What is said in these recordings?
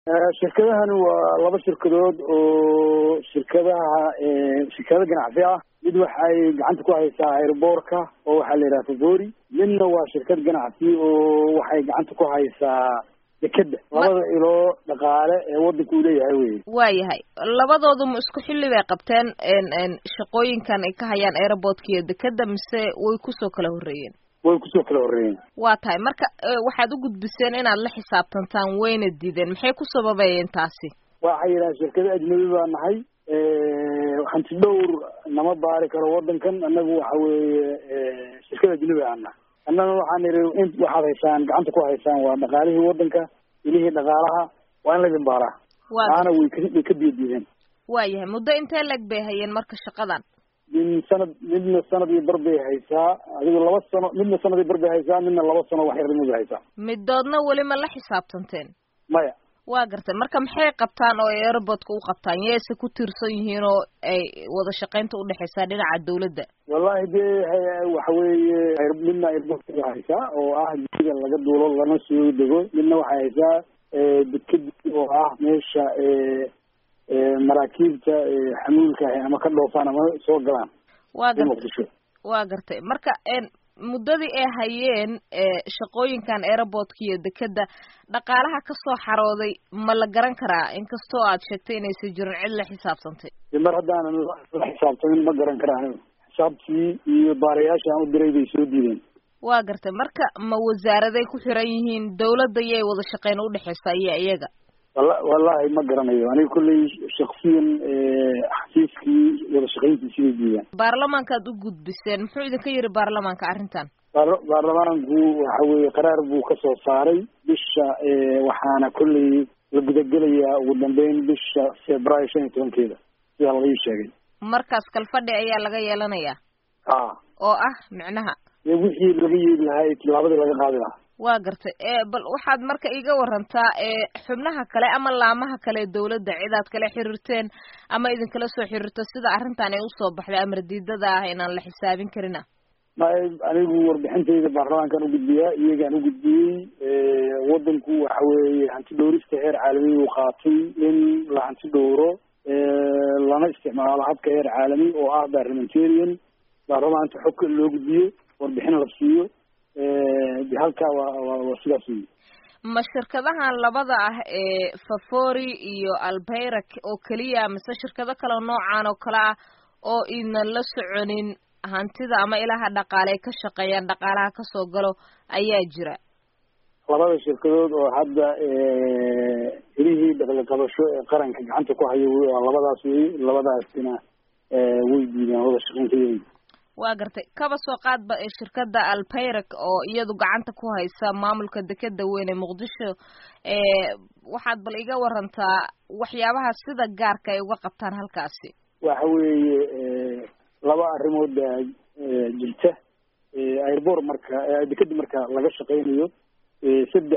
shirkadahani waa laba shirkadood oo shirkado ganacsi ah. mid waxay gacanta ku haysaa airboorka oo waxaa la yidhaha Favori, midna waa shirkad ganacsi oo waxay gacanta ku haysaa dekeda. labada ilo dhaqaale ee wadanku uu leeyahay wey. waayahay, labadoodu ma isku xilli bay qabteen shaqooyinkan ay ka hayaan airportka iyo dekeda, mise way kusoo kala horreeyeen? way kusoo kala horreeyeen. waa tahay marka waxaad u gudbiseen inaad la xisaabtantaan, wayna diideen. maxay ku sababayeen taasi? waxay yidhaha shirkado ajnabi baa nahay, hanti dhowr nama baari karo wadankan. annagu waxa weeye shirkada ajnabi ana annaga waxaan idhi waxaad haysaan gacanta ku haysaan waa dhaqaalihii wadanka, ilihii dhaqaalaha, waa in laydin baaraa. maana way ka biyadiideen. waayahay, muddo intee leg bay hayeen marka shaqadan? midna sanad iyo bar bay haysaa, adigu 2 sano. midna sanad iyo bar bay haysaa, midna 2 sano wax yar bay haysaa. midoodna weli ma la xisaabtanteen? maya. waa gartay. marka maxay qabtaan oo ay airportka u qabtaan? yeese ku tiirsan yihiin oo ay wada shaqaynta u dhaxaysaa dhinaca dawladda? wallahi dee waxa weeye midna airportka haysaa oo ah jidka laga duulo lana soo dego, midna waxay haysaa deked oo ah meesha maraakiibta xamuulka ama ka dhoofaan ama soo galaan. waa gartay. marka muddadii ay hayeen shaqooyinkan airportka iyo dekeda, dhaqaalaha kasoo xarooday ma la garan karaa? inkastoo aad sheegtay inaysan jirin cid la xisaabtantay. mar haddaanan la xisaabtamin ma garan karaa. xisaabtii iyo baarayaasha aan u diray bay soo diideen. waa gartay. marka ma wasaaraday ku xiran yihiin? dawladda iyay wada shaqeyn u dhexaysaa iyo iyaga? wallahi ma garanayo aniga kulley shaksiyan xafiiskii wada shaqayntiisii bay diideen. baarlamaankaad u gudbiseen, muxuu idinka yiri baarlamaanka arrintan? baarlamaanku waxa weeye qaraar buu ka soo saaray bisha, waxaana kolley la gudagelayaa ugu dambeyn bisha Febraayo 15-keeda sida laga sheegay. markaas kalfadhi ayaa laga yeelanayaa? oo ah micnaha wixii laga yeeli lahaa tilaabadii laga qaadi lahaa. waa gartay. bal waxaad marka iga warantaa xubnaha kale ama laamaha kale dawladda, cidaad kale xiriirteen ama idinkala soo xiriirto sida arrintan ay usoo baxday amar diidada ah inaan la xisaabin karina? anigu warbixintayda baarlamaankaan u gudbiyaa, iyagaan u gudbiyey. wadanku waxa weeye hanti dhowrista heer caalami uu qaatay in la hanti dhowro lana isticmaalo habka heer caalami oo ah parliamentarian. baarlamaanka xogka loo gudbiyo, warbixin la siiyo. halkaa waa sidaas wey. ma shirkadahan labada ah Favori iyo Albayrak oo keliya, mise shirkado kale noocaan oo kale ah oo idin la soconin hantida ama ilaha dhaqaale ka shaqeeyaan, dhaqaalaha kasoo galo ayaa jira? labada shirkadood oo hadda ilihii dhaqli qabasho ee qaranka gacanta ku hayo waa labadaas wey. labadaasina way diideen wada shaqaynteeda. waa gartay. kaba soo qaadba shirkada Albayrak oo iyadu gacanta ku haysa maamulka dekeda weyn ee Muqdisho, waxaad bal iga warantaa waxyaabaha sida gaarka ay uga qabtaan halkaasi? waxa weeye laba arrimood jirta. airport marka dekeda marka laga shaqaynayo 3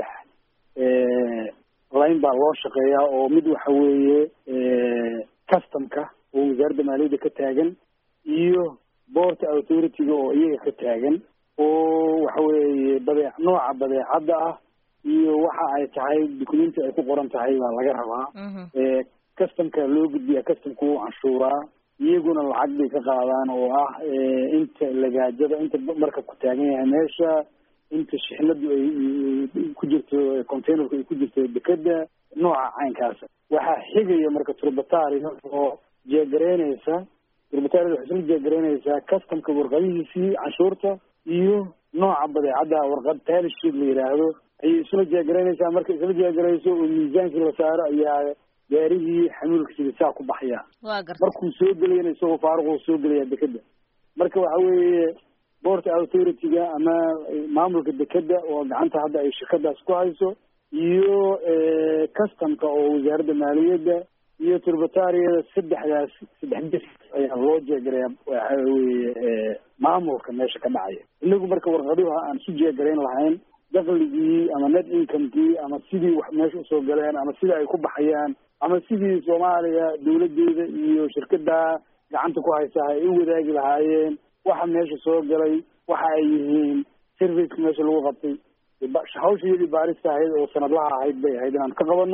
line baa loo shaqeeyaa, oo mid waxa weeye customka oo wasaaradda maaliyadda ka taagan, iyo Port Authority-ga oo iyaga ka taagan, oo waxa weeye nooca badeecadda ah iyo waxa ay tahay documenti ay ku qoran tahay baa laga rabaa. customka loo gudbiyaa, customka uu canshuuraa, iyaguna lacag bay ka qaadaan oo ah inta lagaajada, inta marka ku taagan yahay meesha, inta shixnadu ay ku jirto, containerku ay ku jirto dekeda, nooca caynkaas. waxaa xigaya marka turbataariga oo jeegareynaysa. turbataariga waxay isla jeegareynaysaa customka warqadihiisii canshuurta iyo nooca badeecadda, warqad taalishid la yidhaahdo, ayay isla jeegareynaysaa. marka isla jeegareyso oo miisaankii la saaro ayaa gaarigii xamuulka sida saa ku baxaya. markuu soo gelayana isagoo faaruq soo gelaya dekeda. marka waxa weeye Port Authority-ga ama maamulka dekeda oo gacanta hadda ay shirkadaas ku hayso, iyo customka oo wasaaradda maaliyadda iyo turbataariyada, saddex ayaa loo jeegareeya waxa weeye maamulka meesha ka dhacaya. inagu marka warqaduha aan su jeegarayn lahayn dakhligii ama net income-kii ama sidii wax meesha usoo galeen ama sida ay ku baxayaan ama sidii Soomaaliya dawladeeda iyo shirkada gacanta ku haysa ay u wadaagi lahaayeen waxa meesha soo galay, waxa ay yihiin service meesha lagu qabtay. hawsheedii baarista ahayd oo sanadlaha ahayd bay ahayd inaan ka qabano.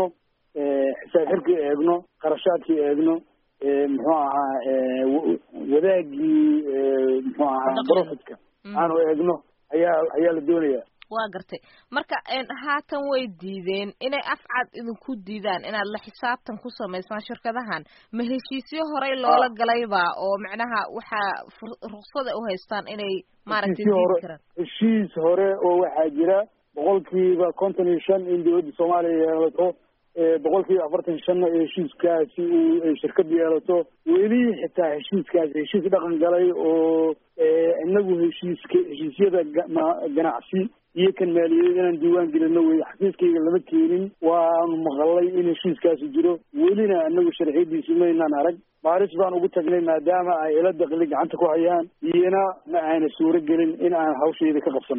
xisaab xirkii eegno, qarashaadkii eegno, muxuu ahaa wadaagii muxuu ahaa profitka aanu eegno ayaa la doonaya. waa gartay marka haatan way diideen inay afcad idinku diidaan inaad la xisaabtan ku samaysaan shirkadahan ma heshiisyo horey loola galayba oo macnaha waxaa ruqsada u haystaan inay maaragtay diidi karaan? heshiis hore oo waxaa jira 55% in dowladda Soomaaliya yeelato 45% heshiiskaasi uu shirkad yeelato weli xitaa heshiiskaasi heshiis dhaqan galay oo inagu heshiisyada ganacsi iyo kan maaliyadeed inaan diiwaan gelino wey xafiiskayga lama keenin waanu maqalay in heshiiskaasi jiro welina anagu sharciyadiisi maynaan arag baaris baan ugu tagnay maadaama ay ila daqli gacanta ku hayaan iyana ma aana suuro gelin in aan hawshayda ka qabsano.